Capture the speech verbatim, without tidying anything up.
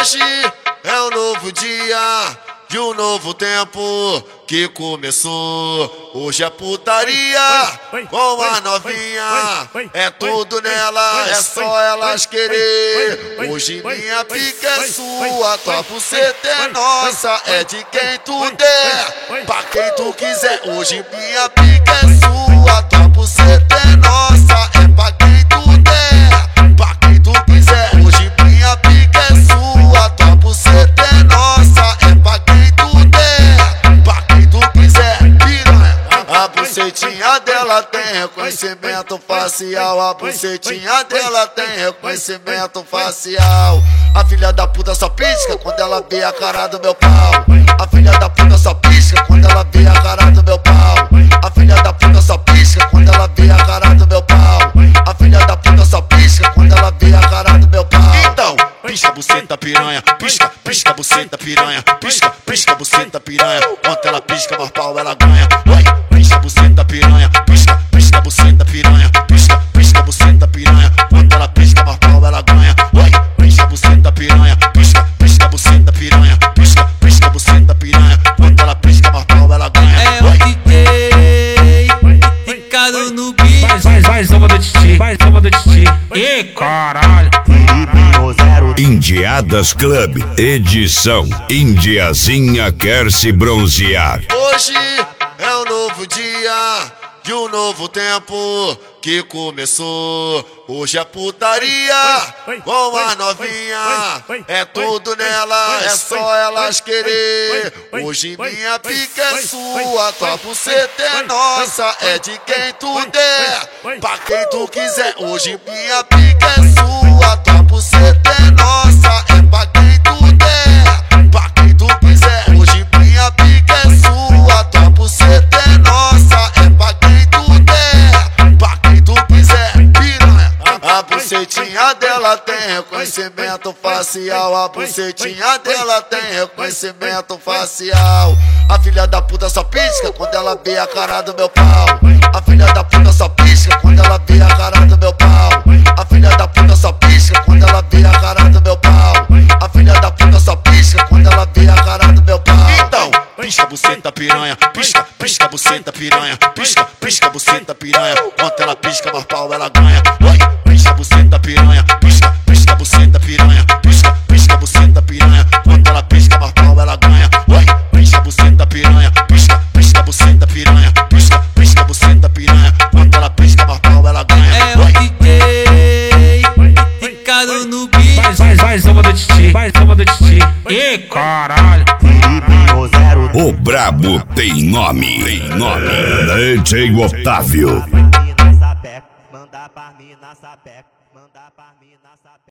Hoje é um novo dia de um novo tempo que começou. Hoje é putaria com a novinha, é tudo nela, é só elas querer. Hoje minha pica é sua, tua buceta é nossa, é de quem tu der, pra quem tu quiser. Hoje minha pica é sua, tua buceta é nossa, é pra quem tu der, pra quem tu quiser. Hoje minha pica é sua, tua buceta é nossa, é pra quem tu der, pra quem tu quiser. Piranha, a bucetinha dela tem reconhecimento facial, a bucetinha dela tem reconhecimento facial. A filha da puta só pisca quando ela vê a cara do meu pau. A filha da puta só pisca quando ela vê a cara do meu pau. A filha da puta só pisca quando ela vê a cara do meu pau. A filha da puta só pisca quando ela vê a cara do meu pau. Então, pisca buceta piranha, pisca, pisca buceta piranha, pisca, pisca buceta piranha. Quanto ela pisca, mais pau ela ganha. Oi, pisca buceta piranha, pisca, pisca buceta piranha, pisca, pisca buceta piranha. Quanto ela pisca, mais pau ela ganha. Oi, pisca buceta piranha, pisca, pisca buceta piranha, pisca, pisca buceta piranha. Quanto ela pisca, mais pau ela ganha. É o D J Ricardo no beat. Vai, vai, vai, zoma do titi, vai, zoma do titi. Ih, caralho. Indiadas Club, edição Indiazinha quer se bronzear. Hoje é um novo dia de um novo tempo que começou. Hoje é putaria com a novinha, é tudo nela, é só elas querer. Hoje minha pica é sua, tua buceta é nossa, é de quem tu der, pra quem tu quiser. Hoje minha pica é sua, tua buceta é nossa, é pra quem tu der, pra quem tu quiser. Hoje minha pica é sua, tua buceta é nossa, é pra quem tu der, pra quem tu quiser. Piranha, a bucetinha dela tem reconhecimento facial, a bucetinha dela tem reconhecimento facial. A filha da puta só pisca quando ela vê a cara do meu pau. A filha da puta só pisca quando ela vê a cara do meu pau. A filha da puta só pisca quando ela vê a cara do meu pau. A filha da puta só pisca quando ela vê a cara do meu pau. Então, pisca buceta piranha, pisca, pisca buceta piranha, pisca, pisca buceta piranha. Quanto ela pisca, mais pau ela ganha. Oi, pisca buceta piranha, pisca, pisca buceta piranha, pisca, pisca buceta piranha. Quanto ela pisca, mais pau ela ganha. Oi, pisca buceta piranha, pisca, pisca buceta piranha, pisca, pisca buceta piranha. Quanto ela pisca, mais pau ela ganha. É o D J Ricardo no beat. Vai, vai, vai, zoma do titi, vai, zoma do titi. Ih, caralho. O brabo tem nome, tem nome. D J Otávio. Manda pra mim na sapeca, manda pra mim na sapeca.